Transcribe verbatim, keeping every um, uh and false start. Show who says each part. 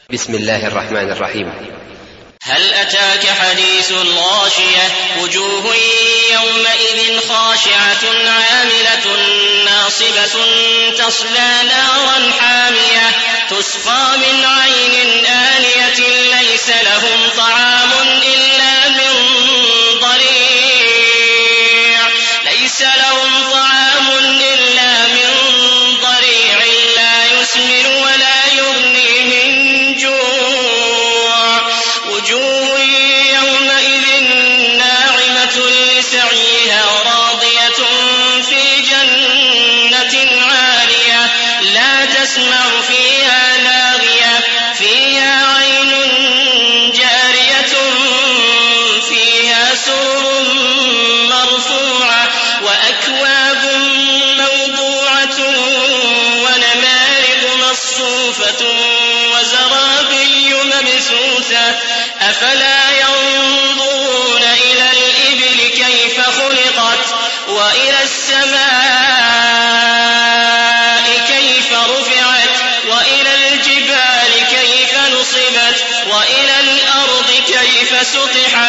Speaker 1: بسم الله الرحمن الرحيم.
Speaker 2: هل أتاك حديث الغاشية وجوه يومئذ خاشعة عاملة ناصبة تصلى نارا حامية تسقى من عين آنية ليس لهم طعام إلا من ضريع ليس لهم طعام إلا من ضريع لا يسمن ولا يغني من جوع وجوه يومئذ ناعمة لسعيها راضية في جنة عالية لا تسمع فيها لاغية فيها عين جارية فيها سرر مرفوعة وأكواب موضوعة ونمارق مصفوفة وزرابي مبثوثة أفلا ينظرون إلى الإبل كيف خلقت وإلى السماء كيف رفعت وإلى الجبال كيف نصبت وإلى الأرض كيف سطحت